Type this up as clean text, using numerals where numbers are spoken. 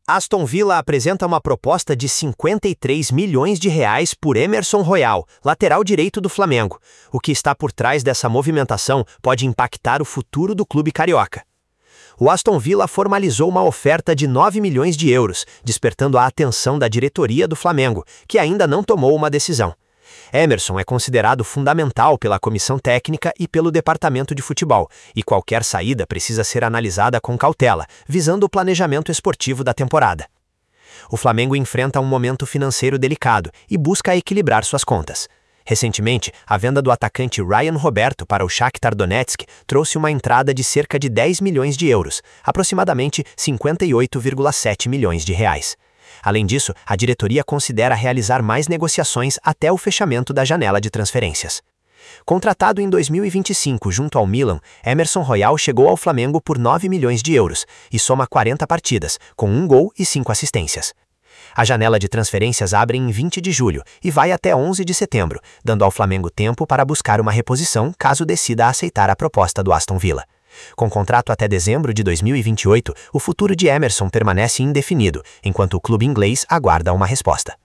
Aston Villa apresenta uma proposta de 53 milhões de reais por Emerson Royal, lateral direito do Flamengo. O que está por trás dessa movimentação pode impactar o futuro do clube carioca. O Aston Villa formalizou uma oferta de 9 milhões de euros, despertando a atenção da diretoria do Flamengo, que ainda não tomou uma decisão. Emerson é considerado fundamental pela comissão técnica e pelo departamento de futebol, e qualquer saída precisa ser analisada com cautela, visando o planejamento esportivo da temporada. O Flamengo enfrenta um momento financeiro delicado e busca equilibrar suas contas. Recentemente, a venda do atacante Ryan Roberto para o Shakhtar Donetsk trouxe uma entrada de cerca de 10 milhões de euros, aproximadamente 58,7 milhões de reais. Além disso, a diretoria considera realizar mais negociações até o fechamento da janela de transferências. Contratado em 2025 junto ao Milan, Emerson Royal chegou ao Flamengo por 9 milhões de euros e soma 40 partidas, com 1 gol e 5 assistências. A janela de transferências abre em 20 de julho e vai até 11 de setembro, dando ao Flamengo tempo para buscar uma reposição caso decida aceitar a proposta do Aston Villa. Com contrato até dezembro de 2028, o futuro de Emerson permanece indefinido, enquanto o clube inglês aguarda uma resposta.